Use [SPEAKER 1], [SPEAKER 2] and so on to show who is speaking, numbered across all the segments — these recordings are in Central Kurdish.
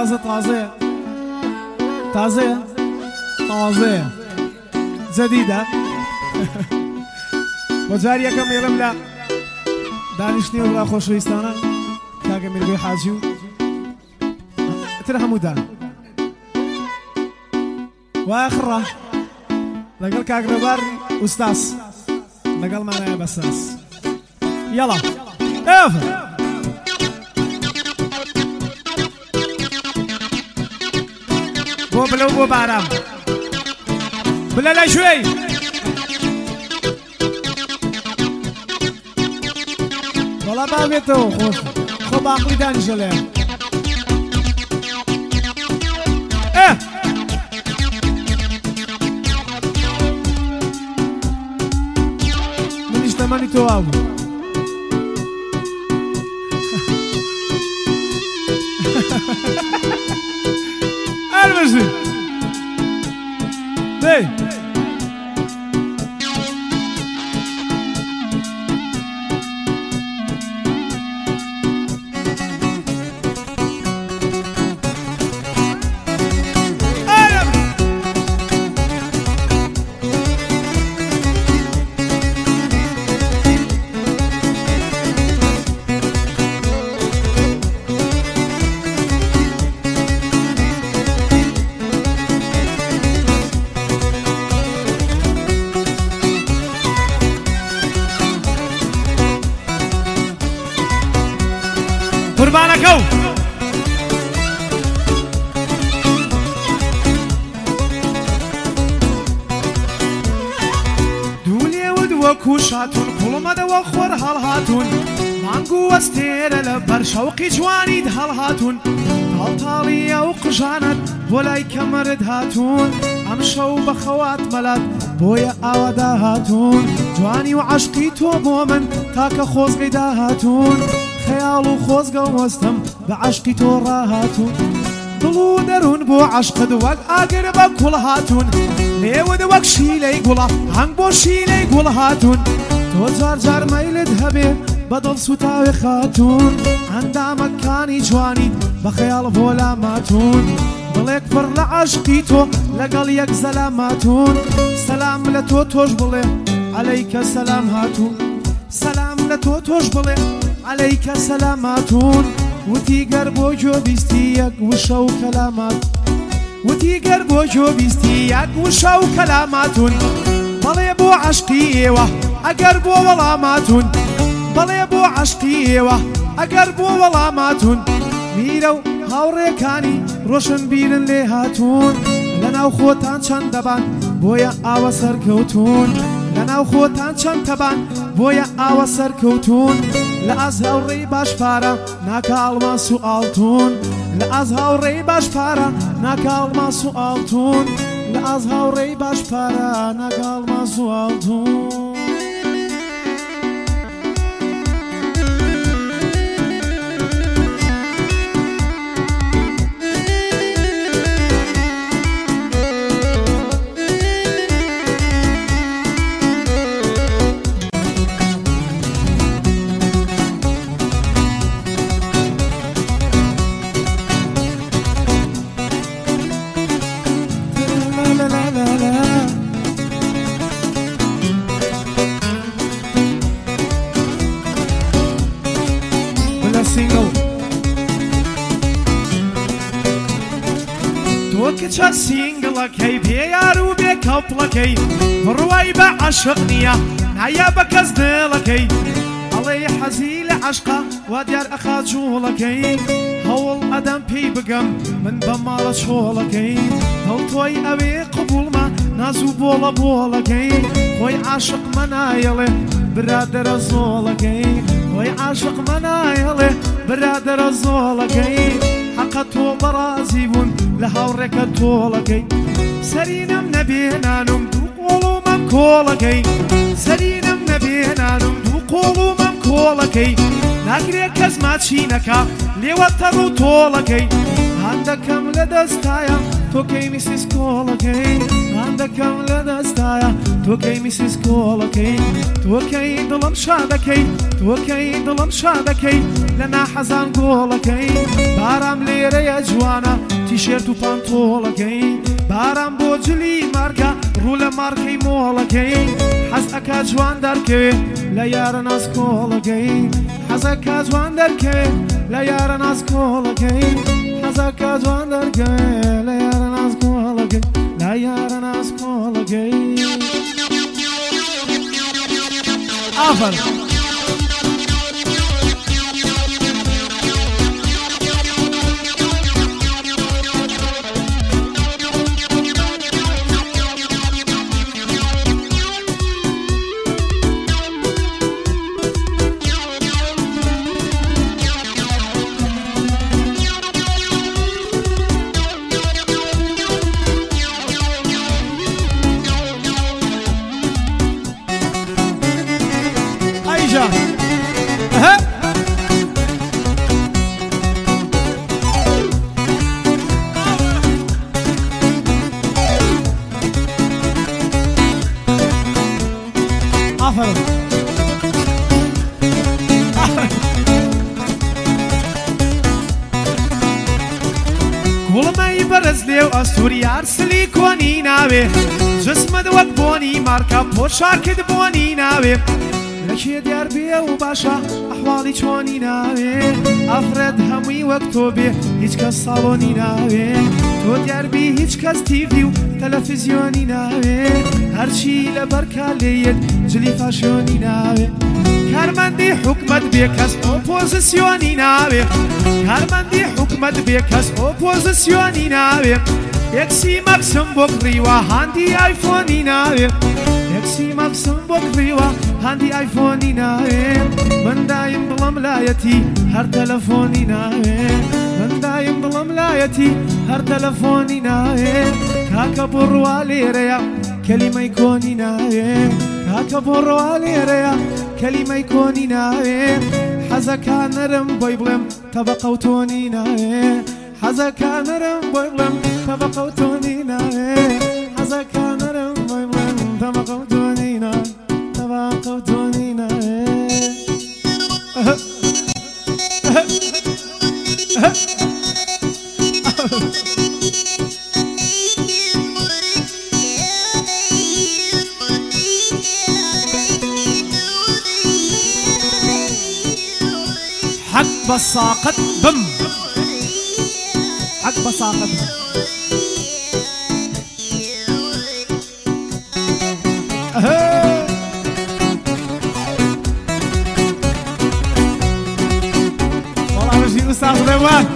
[SPEAKER 1] تازه تازه تازه تازه جديدة وجارية كم يلم لا دانشني ولا خوش ويستانا كاكا ميربي حاجيو ترى همودان واخره لقال كاك نبار أستاذ لقال معنا يا بساس يلا اف بو بلو بو بعرام بلا لا شوي والله ما بيتو خوش خب عقلي دانجلة ايه من اجتماني تو ابو المزي دي قربانكو دولي ودوكو شاتون كل مدى وخور هالهاتون مانقو واستير لبر شوقي جوانيد هالهاتون هالطالية وقجانت ولاي كمرد هاتون امشو بخوات ملات بويا آوادا هاتون جواني وعشقي تو بومن تاكا خوزقي دا هاتون خيال وخوزقا وستم بعشقي تو راهاتون ضلو درون بو عشق دوك اقرب كل هاتون ليو دوك شيلي قولا هنگ بو شيلي قول هاتون تو جار جار ميلد هبي بدل سوتاوي خاتون عندها مكاني جواني بخيال فولا ماتون بليك فر لعشقي تو لقل يك زلاماتون سلام لتو توش بلي عليك سلام هاتون سلام لتو توش بلي عليك سلاماتون وتي قربو جو بيستيك وشو كلامات وتي قربو جو بيستيك وشو كلاماتون بلي بو عشقي ايوه اقربو ولا ماتون بلي بو عشقي ايوه اقربو ولا ماتون ميرو هاوريكاني روشن بيرن لي هاتون لنا وخوتان چند دبان بويا آوا سركوتون لنا وخوتان چند تبان بويا آوا سركوتون لأزهاو ري باش فارا ناكا الماس والتون لأزهاو ري باش فارا ناكا الماس والتون لأزهاو ري باش فارا ناكا الماس والتون چه سینگلکی بیارو بی کپلکی روی با عشق نیا نیا بکز دلکی علی حزیل عشقا و دیار اخاجولکی هول ادم پی بگم من بمال شولکی هل توی اوی قبول ما نازو بولا بولکی خوی عشق منایله برادر زولکی خوی عشق منایله برادر زولکی حقتو برازيبون لهاورك تولكي سرينم نبينانم دوقولو ممكولكي سرينم نبينانم دوقولو ممكولكي ناقريك ازماتشينكا ليوترو تولكي عندكم لدستايا توكي ميسيس كولكي دەکەم لە دەستایە تۆکەی میسیس کۆڵەکەی تۆکەی دڵم شادەکەی تۆکەی دڵم شادەکەی لە ناحەزان گۆڵەکەی بارام لێرەیە جوانە تیشێرت و پانتۆڵەکەی بارام بۆ جلی مارکە ڕوو لە مارکەی مۆڵەکەی حەز ئەکا جوان دەرکەوێ لە یارە ناز کۆڵەکەی حەز ئەکا جوان دەرکەوێ لە یارە ناز کۆڵەکەی حەز ئەکا جوان دەرکەوێ لە یارە ناز کۆڵەکەی لە یارە ناز کۆڵەکەی ئافەر گوڵمەی بەرز لێو ئەستوریار سلی کۆنی ناوێ جسمت وەک بۆنی مارکە پۆشاکت بۆنی ناوێ لەکێ دیار بێ و باشە ئەحواڵی چۆنی ناوێ ئەفرەت هەمووی وەک تۆ بێ هیچ کەس ساڵۆنی ناوێ تۆ دیاربی هیچ کەس تیڤی و تەلەڤیزیۆنی ناوێ هەرچی لەبەرکا لێیت جلی فاشۆنی ناوێ کارمەندی حکومەت بێ کەس ئۆپۆزیسیۆنی ناوێ کارمەندی حکومەت بێ کەس ئۆپۆزیسیۆنی ناوێ یەکسی مەکسم بۆ کڕیوە هاندی ئایفۆنی ناوێ یەکسی مەکسم بۆ کڕیوە هاندی ئایفۆنی ناوێ من دایم دڵم لایەتی هەر تەلەفۆنی ناوێ من دایم دڵم لایەتی هەر تەلەفۆنی ناوێ کاکە بڕوا لێرەیە کەلیمەی کۆنی ناوێ کاکە بڕوا لێرەیە کەلیمەی کۆنی ناوێ حەزەکە نەرم بۆی بڵێم تەبەقە و تۆنی ناوێ حەزەکە نەرم بۆی بڵێم تەبەقە و تۆنی ناوێ حەزەکە نەرم بۆی بڵێم تەبەقە و تۆنی ناوێ تەبەقە و تۆنی ناوێ حق بساقط بم حق بساقط بم والله ماشي أستاذ روان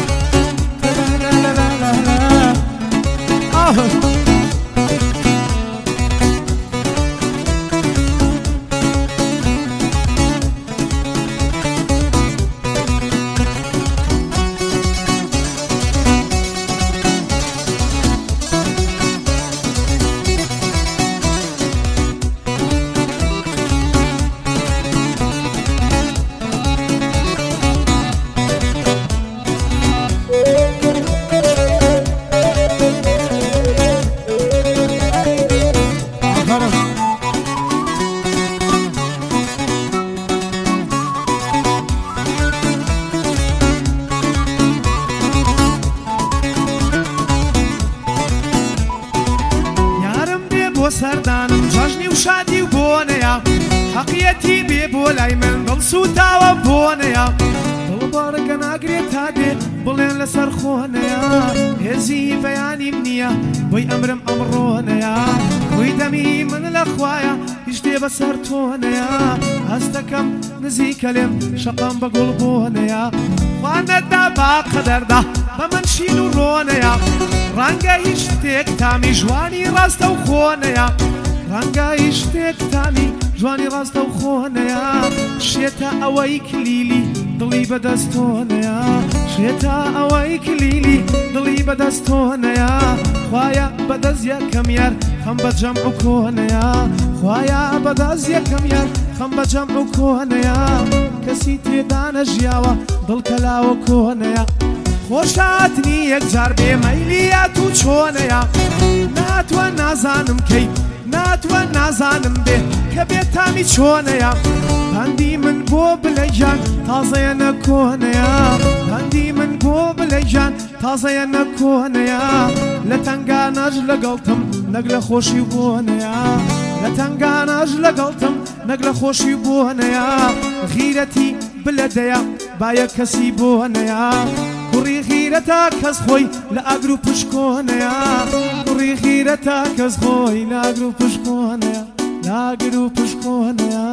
[SPEAKER 1] سەردانم جەژنی و شادی و بۆنەیە حەقیەتی بێ بۆ لای من دڵ سوتاوە بۆنەیە دڵبارەکە ناگرێت تا دێ بڵێن لەسەر خۆنەیە هێزی بەیانیم نییە بۆی ئەمرم ئەمڕۆنەیە بۆی دەمی من لە خوایە هیچ دێ بەسەر تۆنەیە هەستەکەم نزیکە لێم شەقام بە گوڵ بۆنەیە خوانەتدا با قەدەردا بە من شین و ڕۆنەیە ڕەنگە هیچ شتێک تامی جوانی ڕاستە و خۆنەیە ڕەنگە هیچ شتێک تامی جوانی ڕاستە و خۆنەیە شێتە ئەوەی کلیلی دڵی بەدەستۆنەیە شێتە ئەوەی کلیلی دڵی بەدەستۆنەیە خوایە بەدەست یەکەم یار خەم بە جەمع و کۆنەیە خوایە بەدەست یەکەم یار خەم بە جەمع و کۆنەیە کەسی تێدا نەژیاوە دڵکەلاوە کۆنەیە خۆشاتنی یەکجار بێ مەیلیات و چۆنەیە ناتوان نازانم كي ناتوان نازانم به كبيت تامي چۆنەیە باندی من بۆ بلەیجان تازەیە نەکۆنەیە باندی من بۆ بلەیجان تازەیە نەکۆنەیە لە تەنگانەش لەگەڵتم نەک لە خۆشی بۆنەیە لە تەنگانەش لەگەڵتم نەک لە خۆشی بۆنەیە غیرەتی بلەدەیە باە کەسی بۆنەیە کوڕی غیرەتە کەس خۆی لە ئاگر و پشکۆنەیە کوڕی غیرەتە کەس خۆی لە ئاگر و پشکۆنەیە لە ئاگر و پشکۆنەیە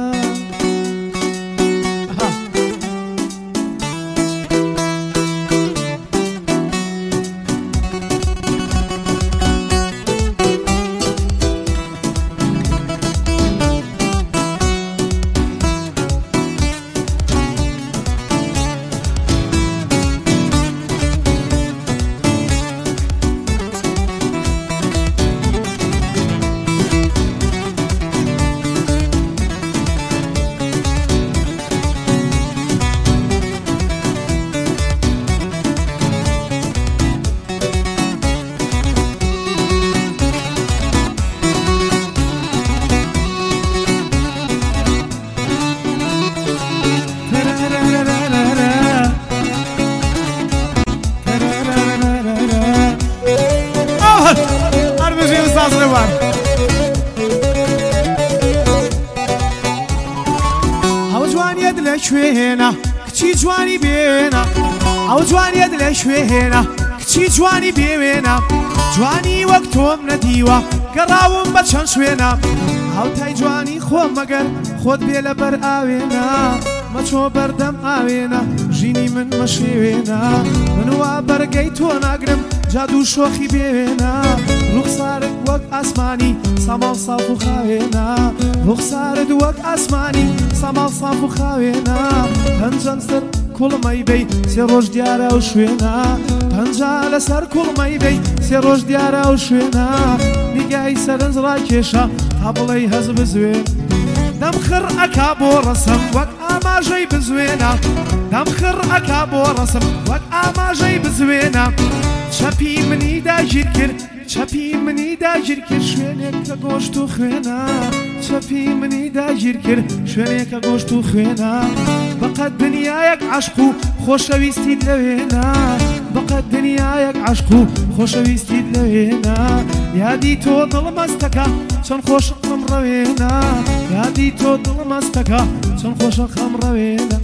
[SPEAKER 1] ئەو جوانیەت لە کوێهێنا کچی جوانی بێوێنە ئەو جوانیەت لە کوێهێنا کچی جوانی بێوێنە جوانی وەک تۆم نەدیوە گەڕاوم بە چەند شوێنە هاوتای جوانی خۆم مەگەر خۆت بێ لە بەر ئاوێنە مەچۆ بەردەم ئاوێنە ژینی من مەشێوێنە من وا بەرگەی تۆ ناگرم جادو شۆخی بێوێنە ڕوخسارت وەک ئاسمانی سەماڵ ساف و خاوێنە ڕوخسارت وەک ئاسمانی سەماڵ ساف و خاوێنە پەنجەم سەر کوڵمەی بەی سێ ڕۆژ دیارە و شوێنە پەنجا لەسەر کوڵمەی بەی سێ ڕۆژ دیارە و شوێنە نیگای سەرنج ڕاکێشە تا بڵێی هەز بزوێن دەمخڕ ئەکا بۆ ڕەسم وەک ئاماژەی بزوێنە دەمخڕ ئەکا بۆ ڕەسم وەک ئاماژەی بزوێنە چەپی منی داگیر کرد چەپی منی داگیر کرد شوێنێک کە گۆشت و خوێنە چەپی منی داگیر کرد شوێنێک کە گۆشت و خوێنە بەقەت دنیایەک عەشق و خۆشەویستیت لەوێنە بەقەت دنیایەک عەشق و خۆشەویستیت لەوێنە یادی تۆ دڵم ئەستەکە چەند خۆشە خەم ڕەوێنە یادی تۆ دڵم ئەستەکە چەند خۆشە خەم ڕەوێنە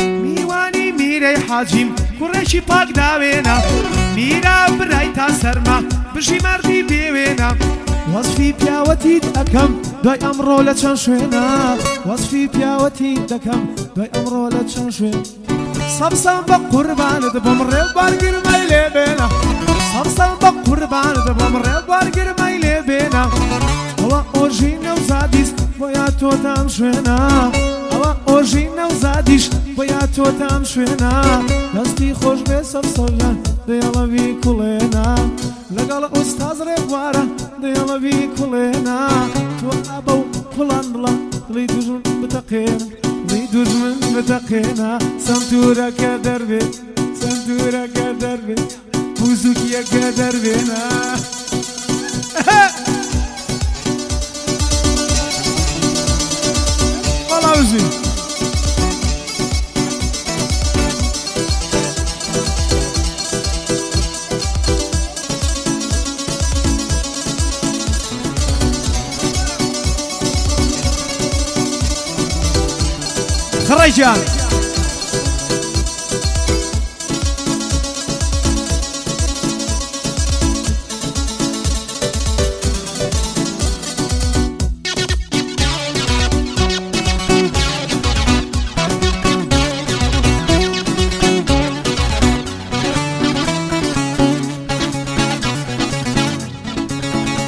[SPEAKER 1] میوانی میرەی حاجیم کوڕێکی پاک داوێنە میرا برای تا سەرما بژی مەردی بێوێنە وەزفی پیاوەتیت ئەکەم دوای ئەمڕۆ لە چەند شوێنە وەزفی پیاوەتیت دەکەم دوای ئەمڕۆ لە چەند شوێن سەبسەم بە قوربانت بۆم ڕێوبارگرمەی لێ بێنە سەبسەم بە قوربانت بۆم ڕێوبارگرمەی لێ بێنە ئەوە ئۆژی نەوزادیس بۆیا تۆ تام شوێنە ئەوە ئۆژی نەوزادیش بۆیا تۆ تام شوێنە دەستی خۆش بێ سەبسەویان دەیەڵەوی کوڵێنە لەگەڵ ئوستاز ڕێبوارە دەیەڵەوی کوڵێنە تۆ ئابە و کوڵان بڵە دڵی دوژمن بتەقێنە دڵی دوژمن بتەقێنە سەمتورەکە دەربێت سەمتورەکە دەربێت بوزوکیەکە دەربێنە بەڵاوژی خڕەیجان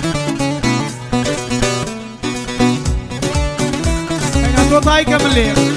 [SPEAKER 1] تۆ تایکە من لێ